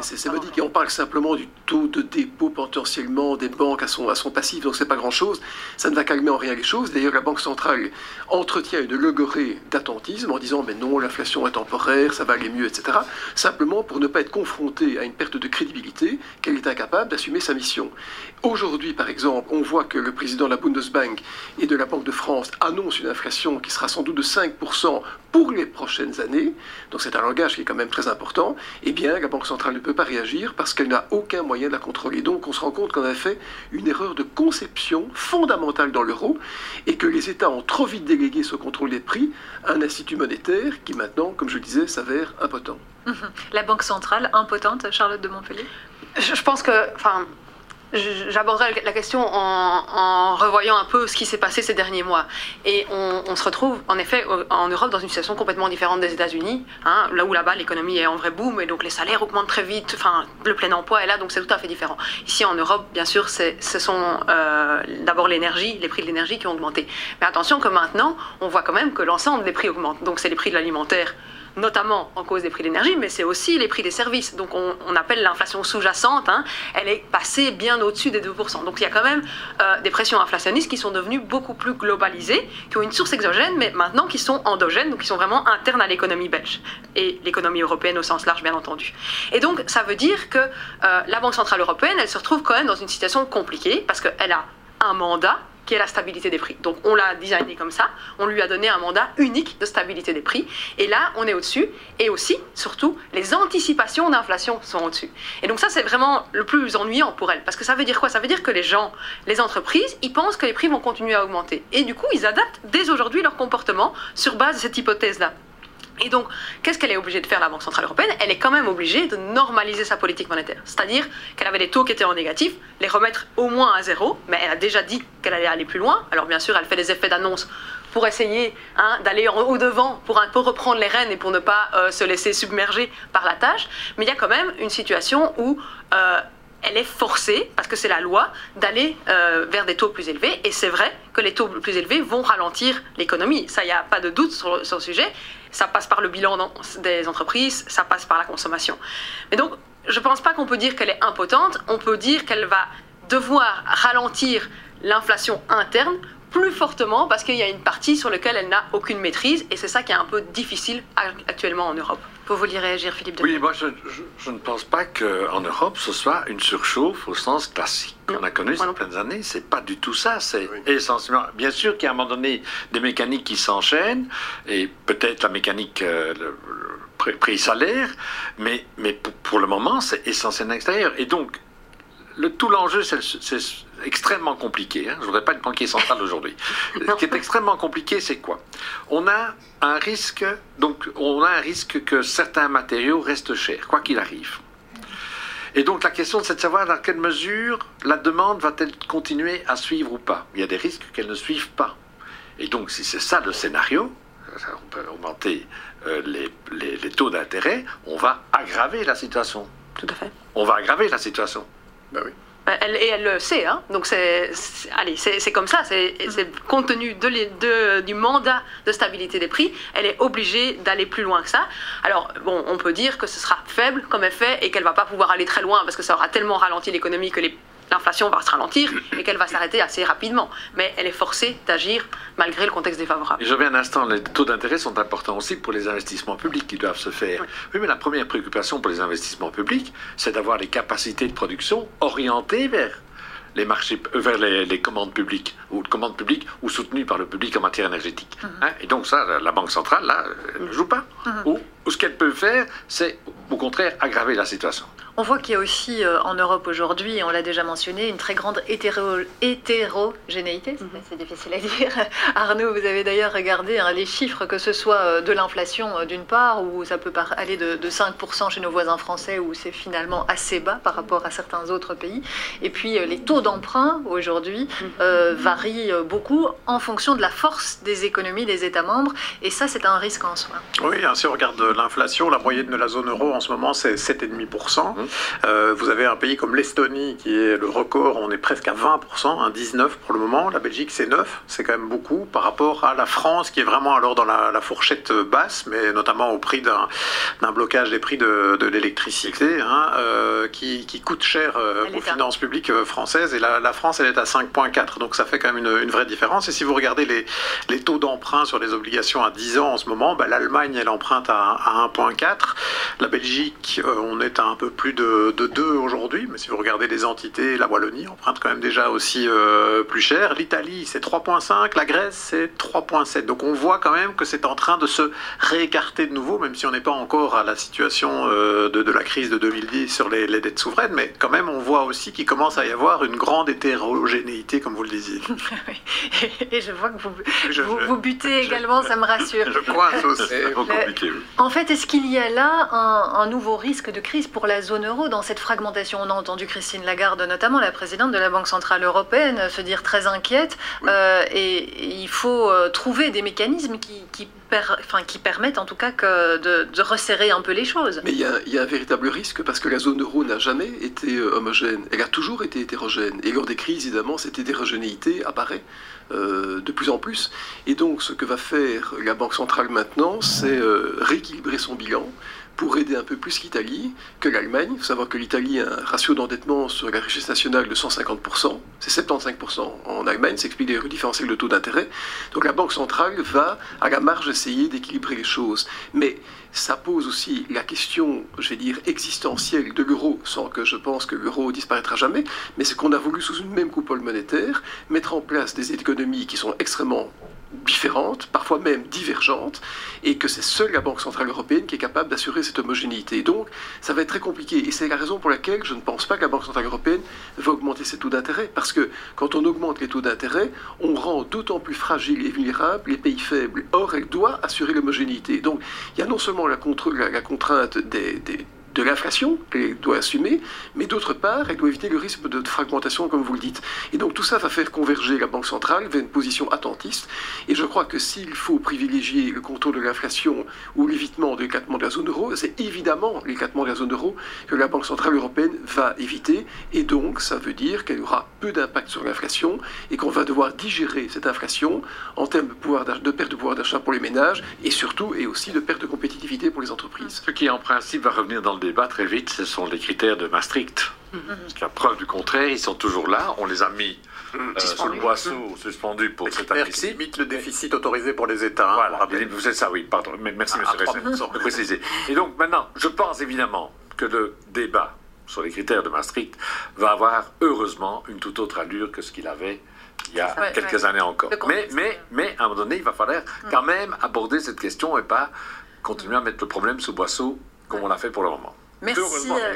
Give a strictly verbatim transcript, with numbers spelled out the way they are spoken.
C'est symbolique. Et on parle simplement du taux de dépôt potentiellement des banques à son, à son passif, donc c'est pas grand-chose. Ça ne va calmer en rien les choses. D'ailleurs, la Banque centrale entretient une logorée d'attentisme en disant mais non, l'inflation est temporaire, ça va aller mieux, et cetera. Simplement pour ne pas être confrontée à une perte de crédibilité, qu'elle est incapable d'assumer sa mission. Aujourd'hui, par exemple, on voit que le président de la Bundesbank et de la Banque de France annonce une inflation qui sera sans doute de cinq pour cent pour les prochaines années. Donc c'est un langage qui est quand même très important. Eh bien, la Banque centrale ne peut pas réagir parce qu'elle n'a aucun moyen de la contrôler. Donc on se rend compte qu'on a fait une erreur de conception fondamentale dans l'euro et que les États ont trop vite délégué ce contrôle des prix à un institut monétaire qui maintenant, comme je le disais, s'avère impotent. La Banque centrale impotente, Charlotte de Montpellier? Je pense que... Enfin, j'aborderai la question en, en revoyant un peu ce qui s'est passé ces derniers mois. Et on, on se retrouve, en effet, en Europe, dans une situation complètement différente des États-Unis, hein, là où là-bas, l'économie est en vrai boom, et donc les salaires augmentent très vite, enfin, le plein emploi est là, donc c'est tout à fait différent. Ici, en Europe, bien sûr, ce sont euh, d'abord l'énergie, les prix de l'énergie qui ont augmenté. Mais attention que maintenant, on voit quand même que l'ensemble des prix augmentent. Donc c'est les prix de l'alimentaire, notamment en cause des prix de l'énergie, mais c'est aussi les prix des services. Donc on, on appelle l'inflation sous-jacente, hein, elle est passée bien au-dessus des deux pour cent. Donc il y a quand même euh, des pressions inflationnistes qui sont devenues beaucoup plus globalisées, qui ont une source exogène, mais maintenant qui sont endogènes, donc qui sont vraiment internes à l'économie belge et l'économie européenne au sens large, bien entendu. Et donc ça veut dire que euh, la Banque centrale européenne, elle se retrouve quand même dans une situation compliquée, parce qu'elle a un mandat qui est la stabilité des prix. Donc on l'a designé comme ça, on lui a donné un mandat unique de stabilité des prix, et là on est au-dessus, et aussi, surtout, les anticipations d'inflation sont au-dessus. Et donc ça c'est vraiment le plus ennuyant pour elle, parce que ça veut dire quoi? Ça veut dire que les gens, les entreprises, ils pensent que les prix vont continuer à augmenter, et du coup ils adaptent dès aujourd'hui leur comportement sur base de cette hypothèse-là. Et donc, qu'est-ce qu'elle est obligée de faire, la Banque centrale européenne? Elle est quand même obligée de normaliser sa politique monétaire. C'est-à-dire qu'elle avait des taux qui étaient en négatif, les remettre au moins à zéro, mais elle a déjà dit qu'elle allait aller plus loin. Alors bien sûr, elle fait des effets d'annonce pour essayer hein, d'aller au-devant, pour un peu reprendre les rênes et pour ne pas euh, se laisser submerger par la tâche. Mais il y a quand même une situation où... Euh, elle est forcée, parce que c'est la loi, d'aller euh, vers des taux plus élevés. Et c'est vrai que les taux plus élevés vont ralentir l'économie. Ça, il n'y a pas de doute sur, sur le sujet. Ça passe par le bilan des entreprises, ça passe par la consommation. Mais donc, je ne pense pas qu'on peut dire qu'elle est impotente. On peut dire qu'elle va devoir ralentir l'inflation interne plus fortement parce qu'il y a une partie sur laquelle elle n'a aucune maîtrise. Et c'est ça qui est un peu difficile actuellement en Europe. Vous vouliez réagir, Philippe de Oui, moi je, je, je ne pense pas qu'en Europe ce soit une surchauffe au sens classique qu'on a connu ces pleines années. C'est pas du tout ça. C'est oui. essentiellement, bien sûr qu'il y a à un moment donné des mécaniques qui s'enchaînent et peut-être la mécanique euh, le, le prix-salaire, mais, mais pour, pour le moment c'est essentiellement extérieur. Et donc le, tout l'enjeu c'est, c'est extrêmement compliqué. Hein. Je ne voudrais pas être banquier central aujourd'hui. Ce qui est extrêmement compliqué, c'est quoi? On a un risque, donc on a un risque que certains matériaux restent chers, quoi qu'il arrive. Et donc la question, c'est de savoir dans quelle mesure la demande va-t-elle continuer à suivre ou pas. Il y a des risques qu'elle ne suive pas. Et donc si c'est ça le scénario, on peut augmenter euh, les, les, les taux d'intérêt, on va aggraver la situation. Tout à fait. On va aggraver la situation. Ben oui. Elle, et elle le sait, hein. Donc c'est, c'est, allez, c'est, c'est comme ça, c'est, c'est compte tenu de, de, du mandat de stabilité des prix, elle est obligée d'aller plus loin que ça. Alors, bon, on peut dire que ce sera faible comme effet et qu'elle ne va pas pouvoir aller très loin parce que ça aura tellement ralenti l'économie que les, l'inflation va se ralentir et qu'elle va s'arrêter assez rapidement. Mais elle est forcée d'agir malgré le contexte défavorable. Et je reviens un instant, les taux d'intérêt sont importants aussi pour les investissements publics qui doivent se faire. Oui, oui mais la première préoccupation pour les investissements publics, c'est d'avoir les capacités de production orientées vers les marchés, vers les, les commandes publiques, ou commandes publiques, ou soutenues par le public en matière énergétique. Mm-hmm. Hein? Et donc ça, la Banque centrale, là, elle ne joue pas. Mm-hmm. Ou, ou ce qu'elle peut faire, c'est au contraire aggraver la situation. On voit qu'il y a aussi euh, en Europe aujourd'hui, on l'a déjà mentionné, une très grande hétéro, hétérogénéité, mm-hmm. c'est difficile à dire. Arnaud, vous avez d'ailleurs regardé hein, les chiffres, que ce soit euh, de l'inflation euh, d'une part, où ça peut aller de, de cinq pour cent chez nos voisins français, où c'est finalement assez bas par rapport à certains autres pays. Et puis euh, les taux d'emprunt aujourd'hui euh, varient beaucoup en fonction de la force des économies des États membres. Et ça, c'est un risque en soi. Oui, hein, si on regarde l'inflation, la moyenne de la zone euro en ce moment, c'est sept virgule cinq pour cent. Euh, vous avez un pays comme l'Estonie qui est le record, on est presque à vingt pour cent, hein, dix-neuf pour le moment. La Belgique c'est neuf, c'est quand même beaucoup par rapport à la France qui est vraiment alors dans la, la fourchette basse, mais notamment au prix d'un d'un blocage des prix de, de l'électricité, hein, euh, qui, qui coûte cher euh, aux finances publiques euh, françaises. Et la, la France elle est à cinq virgule quatre, donc ça fait quand même une, une vraie différence. Et si vous regardez les, les taux d'emprunt sur les obligations à dix ans en ce moment, bah, l'Allemagne elle emprunte à, à un virgule quatre, la Belgique euh, on est à un peu plus de, de deux aujourd'hui, mais si vous regardez les entités, la Wallonie emprunte quand même déjà aussi euh, plus cher, l'Italie c'est trois virgule cinq, la Grèce c'est trois virgule sept, donc on voit quand même que c'est en train de se réécarter de nouveau, même si on n'est pas encore à la situation euh, de, de la crise de deux mille dix sur les, les dettes souveraines, mais quand même on voit aussi qu'il commence à y avoir une grande hétérogénéité comme vous le disiez. Et je vois que vous, je, vous, je, vous butez je, également, ça me rassure. Je coince aussi. C'est trop compliqué. En fait, est-ce qu'il y a là un, un nouveau risque de crise pour la zone euro dans cette fragmentation? On a entendu Christine Lagarde, notamment la présidente de la Banque Centrale Européenne, se dire très inquiète. Oui. Euh, et, et il faut euh, trouver des mécanismes qui, qui, per, enfin, qui permettent en tout cas que de, de resserrer un peu les choses. Mais il y, a, il y a un véritable risque parce que la zone euro n'a jamais été euh, homogène. Elle a toujours été hétérogène. Et lors des crises, évidemment, cette hétérogénéité apparaît euh, de plus en plus. Et donc, ce que va faire la Banque centrale maintenant, c'est euh, rééquilibrer son bilan pour aider un peu plus l'Italie que l'Allemagne. Il faut savoir que l'Italie a un ratio d'endettement sur la richesse nationale de cent cinquante pour cent, c'est soixante-quinze pour cent en Allemagne, ça explique les différentiels de taux d'intérêt. Donc la Banque centrale va à la marge essayer d'équilibrer les choses. Mais ça pose aussi la question, je vais dire, existentielle de l'euro, sans que je pense que l'euro disparaîtra jamais, mais c'est qu'on a voulu, sous une même coupole monétaire, mettre en place des économies qui sont extrêmement différentes, parfois même divergentes, et que c'est seule la Banque Centrale Européenne qui est capable d'assurer cette homogénéité. Donc, ça va être très compliqué, et c'est la raison pour laquelle je ne pense pas que la Banque Centrale Européenne va augmenter ses taux d'intérêt, parce que quand on augmente les taux d'intérêt, on rend d'autant plus fragiles et vulnérables les pays faibles. Or, elle doit assurer l'homogénéité. Donc, il y a non seulement la, contre, la, la contrainte des, des de l'inflation qu'elle doit assumer, mais d'autre part, elle doit éviter le risque de fragmentation, comme vous le dites. Et donc tout ça va faire converger la Banque centrale vers une position attentiste, et je crois que s'il faut privilégier le contrôle de l'inflation ou l'évitement de l'éclatement de la zone euro, c'est évidemment l'éclatement de la zone euro que la Banque centrale européenne va éviter, et donc ça veut dire qu'elle aura peu d'impact sur l'inflation, et qu'on va devoir digérer cette inflation en termes de, pouvoir de perte de pouvoir d'achat pour les ménages, et surtout, et aussi de perte de compétitivité pour les entreprises. Ce qui, en principe, va revenir dans le débat très vite, ce sont les critères de Maastricht. Mm-hmm. Parce qu'à preuve du contraire, ils sont toujours là. On les a mis euh, sous le boisseau, mm-hmm. suspendus pour cette année-ci. Limite le déficit autorisé pour les États. Voilà, vous êtes ça, oui, pardon. Merci, monsieur Resset, de préciser. Et donc maintenant, je pense évidemment que le débat sur les critères de Maastricht va avoir heureusement une toute autre allure que ce qu'il avait il y a ouais, quelques ouais. années encore. Mais, mais, mais à un moment donné, il va falloir mm. quand même aborder cette question et pas continuer à mettre le problème sous boisseau comme on l'a fait pour le moment. Merci.